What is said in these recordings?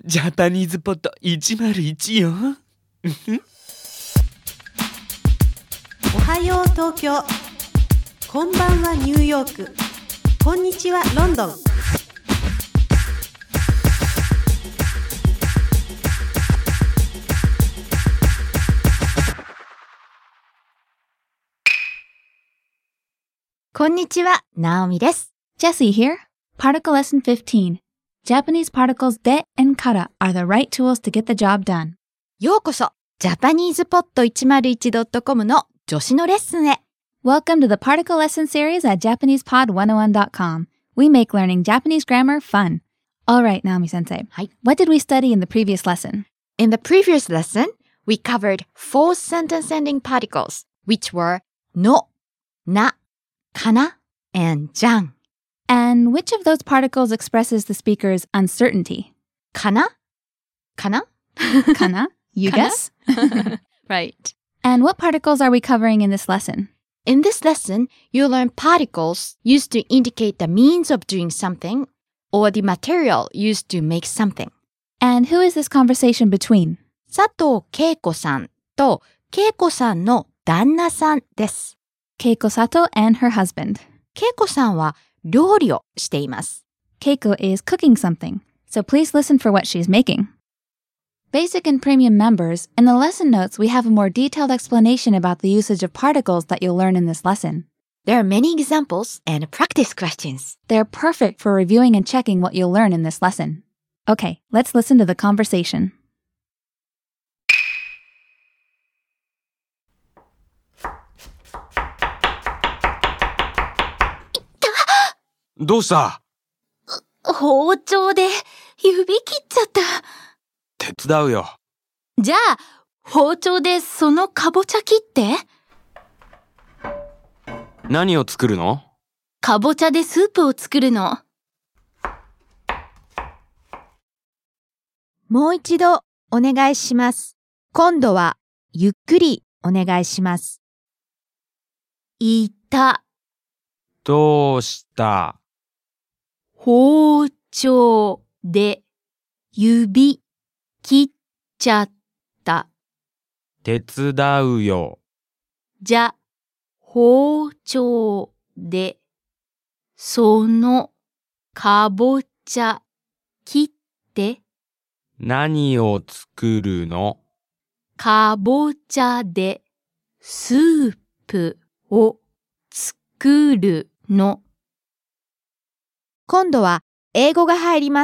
ジャパニーズポット101よ。 おはよう東京、こんばんはニューヨーク、こんにちはロンドン。 こんにちは、ナオミです。 Jessie here. Particle Lesson 15. Japanese particles de and kara are the right tools to get the job done. ようこそ、ジャパニーズポット 101.com の助詞のレッスンへ。 Welcome to the Particle Lesson series at JapanesePod101.com. We make learning Japanese grammar fun. All right, Naomi-sensei. はい。 What did we study in the previous lesson? In the previous lesson, we covered 4 sentence ending particles, which were の、な、かな, and じゃん。 And which of those particles expresses the speaker's uncertainty? かな Kana? You guess? Right. And what particles are we covering in this lesson? In this lesson, you learn particles used to indicate the means of doing something or the material used to make something. And who is this conversation between? 佐藤恵子さんと恵子さんの旦那さんです。 Keiko Sato and her husband. 恵子さんは料理をしています。 Keiko is cooking something, so please listen for what she's making. Basic and Premium members, in the lesson notes we have a more detailed explanation about the usage of particles that you'll learn in this lesson. There are many examples and practice questions. They're perfect for reviewing and checking what you'll learn in this lesson. Okay, let's listen to the conversation. どうした？ 包丁で指切っちゃった。 手伝うよ。 じゃあ、包丁でそのかぼちゃ切って。 何を作るの？ かぼちゃでスープを作るの。もう一度お願いします。今度はゆっくりお願いします。いた。 どうした？ 包丁で指切っちゃった。 手伝うよ。 じゃ、包丁でそのかぼちゃ切って。 何を作るの？ かぼちゃでスープを作るの。今度は英語が入ります。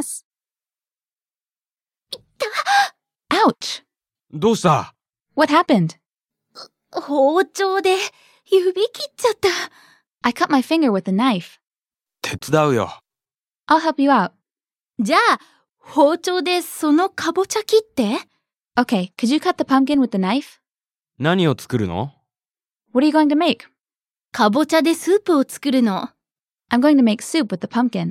Ouch! どうした？ What happened? 包丁で指切っちゃった。 I cut my finger with a knife. 手伝うよ。 I'll help you out. じゃあ、包丁でそのかぼちゃ切って。 Okay, could you cut the pumpkin with the knife? 何を作るの？ What are you going to make? かぼちゃでスープを作るの。 I'm going to make soup with the pumpkin.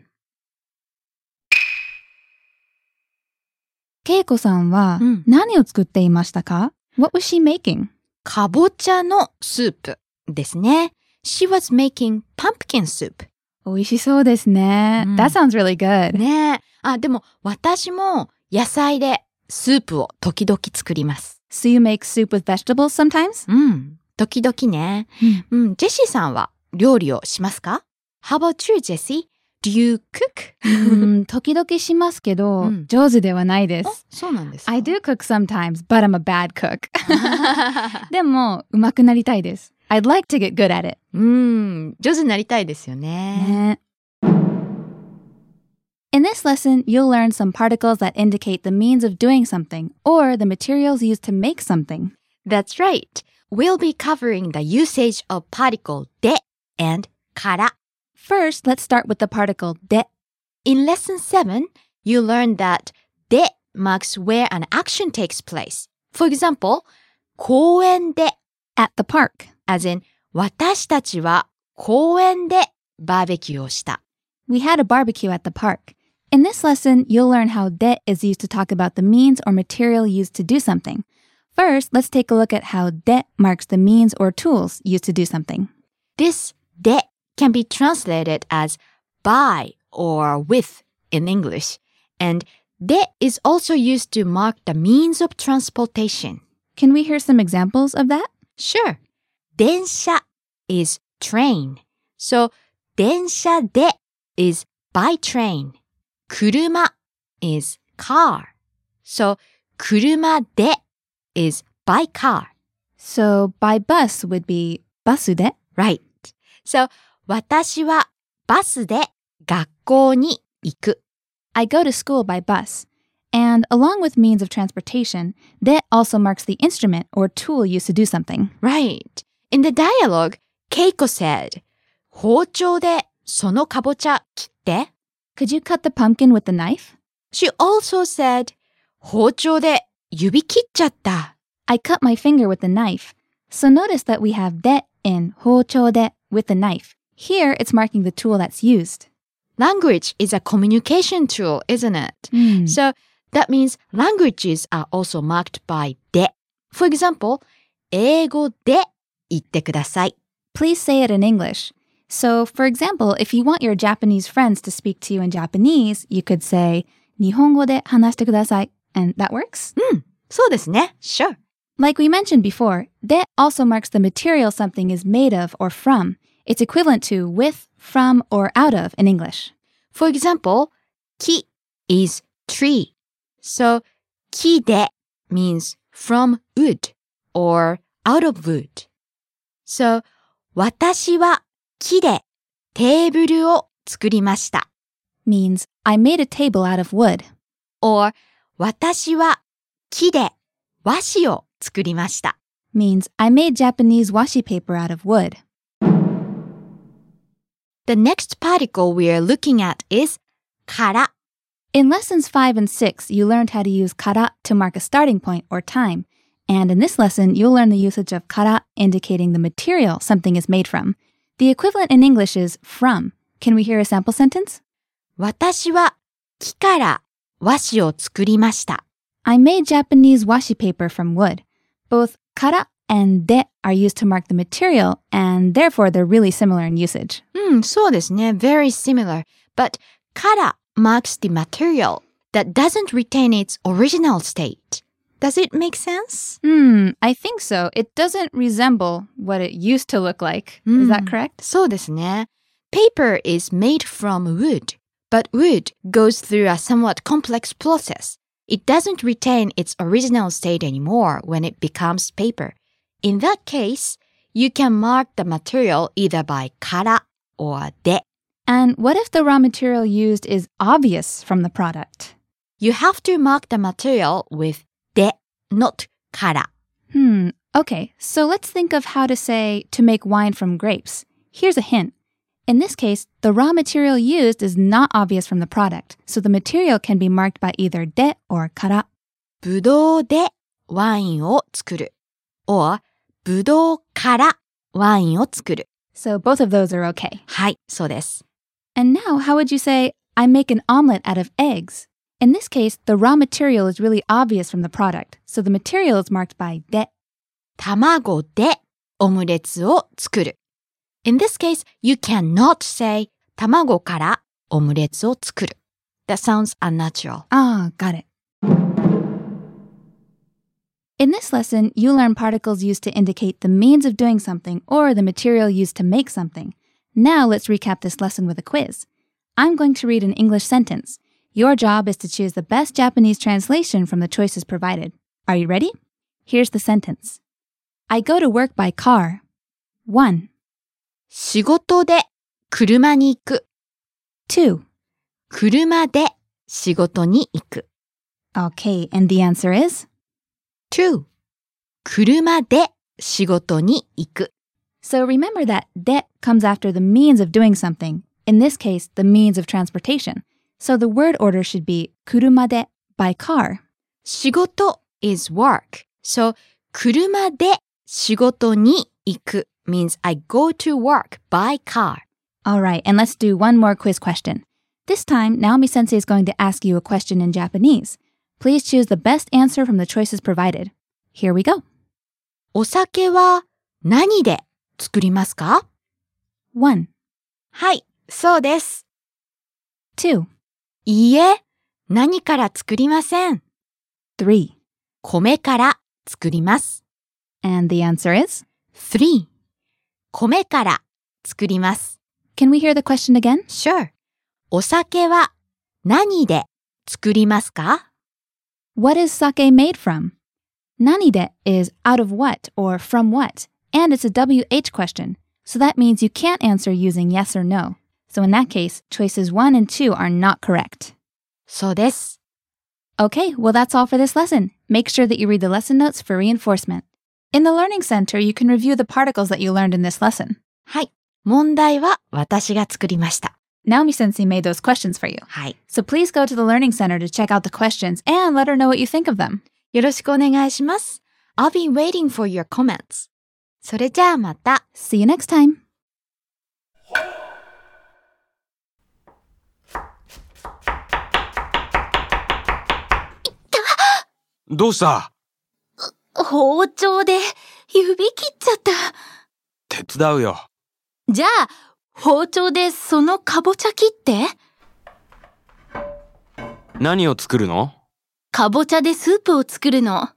ケイコさんは何を作っていましたか？ What was she making? かぼちゃのスープですね。She was making pumpkin soup. 美味しそうですね。That sounds really good. ねえ。でも私も野菜でスープを時々作ります。 So you make soup with vegetables sometimes? 時々ね。ジェシーさんは料理をしますか？ How about you, Jessie? Do you cook? 時々しますけど、上手ではないです。 そうなんですか？ I do cook sometimes, but I'm a bad cook. でも、上手くなりたいです。I'd like to get good at it. 上手になりたいですよね。 In this lesson, you'll learn some particles that indicate the means of doing something or the materials used to make something. That's right. We'll be covering the usage of particle で and から。 First, let's start with the particle で. In lesson 7, you learned that で marks where an action takes place. For example, 公園で at the park, as in 私たちは公園でバーベキューをした。 We had a barbecue at the park. In this lesson, you'll learn how で is used to talk about the means or material used to do something. First, let's take a look at how で marks the means or tools used to do something. This で can be translated as by or with in English, and で is also used to mark the means of transportation. Can we hear some examples of that? Sure. 電車 is train. So, 電車で is by train. 車 is car. So, 車で is by car. So by bus would be バスで. Right. So, 私はバスで学校に行く. I go to school by bus. And along with means of transportation, de also marks the instrument or tool used to do something. Right. In the dialogue, Keiko said, 包丁でそのかぼちゃ切って. Could you cut the pumpkin with the knife? She also said, 包丁で指切っちゃった. I cut my finger with the knife. So notice that we have de in 包丁で with the knife. Here, it's marking the tool that's used. Language is a communication tool, isn't it? So that means languages are also marked by で. For example, 英語で言ってください. Please say it in English. So, for example, if you want your Japanese friends to speak to you in Japanese, you could say 日本語で話してください. And that works? そうですね. Sure. Like we mentioned before, de also marks the material something is made of or from. It's equivalent to with, from, or out of in English. For example, 木 is tree. So, 木で means from wood or out of wood. So, 私は木でテーブルを作りました。 Means I made a table out of wood. or 私は木で和紙を作りました。 Means I made Japanese washi paper out of wood. The next particle we are looking at is から。 In lessons 5 and 6, you learned how to use kara to mark a starting point or time. And in this lesson, you'll learn the usage of kara indicating the material something is made from. The equivalent in English is from. Can we hear a sample sentence? 私は木から和紙を作りました。 I made Japanese washi paper from wood. Both kara and de are used to mark the material, and therefore they're really similar in usage. そうですね。Very similar. But から marks the material that doesn't retain its original state. Does it make sense? I think so. It doesn't resemble what it used to look like. Is that correct? そうですね。Paper is made from wood, but wood goes through a somewhat complex process. It doesn't retain its original state anymore when it becomes paper. In that case, you can mark the material either by から or で. And what if the raw material used is obvious from the product? You have to mark the material with で, not から. Okay, so let's think of how to say to make wine from grapes. Here's a hint. In this case, the raw material used is not obvious from the product, so the material can be marked by either で or から. ぶどうでワインを作る or ぶどうからワインを作る. So both of those are okay. はい、そうです。 And now, how would you say, I make an omelet out of eggs? In this case, the raw material is really obvious from the product, so the material is marked by で. 卵でオムレツを作る. In this case, you cannot say 卵からオムレツを作る. That sounds unnatural. Ah, got it. In this lesson, you learn particles used to indicate the means of doing something or the material used to make something. Now let's recap this lesson with a quiz. I'm going to read an English sentence. Your job is to choose the best Japanese translation from the choices provided. Are you ready? Here's the sentence. I go to work by car. 1, 仕事で車に行く. 2. 車で仕事に行く. Okay, and the answer is? 2. 車で仕事に行く. So remember that で comes after the means of doing something. In this case, the means of transportation. So the word order should be 車で by car. 仕事 is work. So 車で仕事に行く means I go to work by car. All right, and let's do one more quiz question. This time, Naomi Sensei is going to ask you a question in Japanese. Please choose the best answer from the choices provided. Here we go. お酒は何で作りますか? 1, はい、そうです。 2, いいえ、 何から作りません。 3. 米から作ります。 And the answer is? 3. 米から作ります。 Can we hear the question again? Sure. お酒は何で作りますか？ What is sake made from? Nanide is out of what or from what, and it's a WH question, so that means you can't answer using yes or no. So in that case, choices 1 and 2 are not correct. そうです。 Okay, well that's all for this lesson. Make sure that you read the lesson notes for reinforcement. In the Learning Center, you can review the particles that you learned in this lesson. はい。問題は私が作りました。 Naomi Sensei made those questions for you. はい。 So please go to the Learning Center to check out the questions and let her know what you think of them. よろしくお願いします。I'll be waiting for your comments. それじゃあまた。 See you next time. どうした？ 包丁で指切っちゃった。 手伝うよ。 じゃあ、包丁でそのかぼちゃ切って。 何を作るの？ かぼちゃでスープを作るの。